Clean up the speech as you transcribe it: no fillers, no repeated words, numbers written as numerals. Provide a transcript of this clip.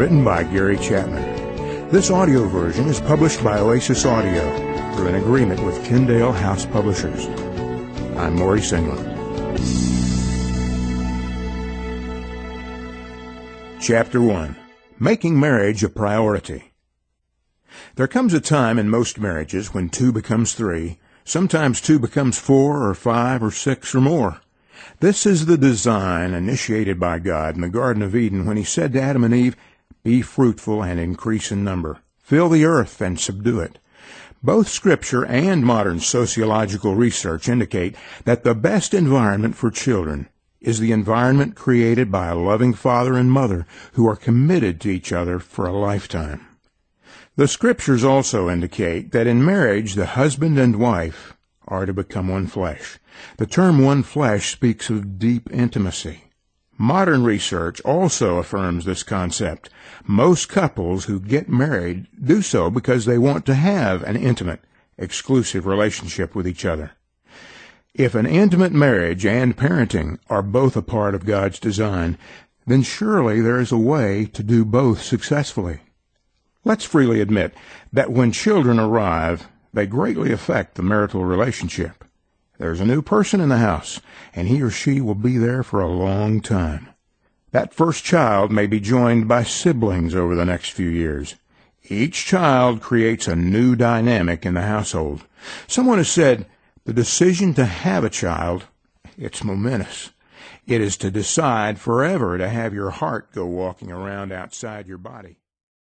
written by Gary Chapman. This audio version is published by Oasis Audio through an agreement with Tyndale House Publishers. I'm Maurice England. Chapter 1. Making Marriage a Priority. There comes a time in most marriages when 2 becomes 3, sometimes 2 becomes 4 or 5 or 6 or more. This is the design initiated by God in the Garden of Eden when he said to Adam and Eve, "Be fruitful and increase in number. Fill the earth and subdue it." Both Scripture and modern sociological research indicate that the best environment for children is the environment created by a loving father and mother who are committed to each other for a lifetime. The Scriptures also indicate that in marriage the husband and wife are to become one flesh. The term one flesh speaks of deep intimacy. Modern research also affirms this concept. Most couples who get married do so because they want to have an intimate, exclusive relationship with each other. If an intimate marriage and parenting are both a part of God's design, then surely there is a way to do both successfully. Let's freely admit that when children arrive, they greatly affect the marital relationship. There's a new person in the house, and he or she will be there for a long time. That first child may be joined by siblings over the next few years. Each child creates a new dynamic in the household. Someone has said, the decision to have a child, it's momentous. It is to decide forever to have your heart go walking around outside your body.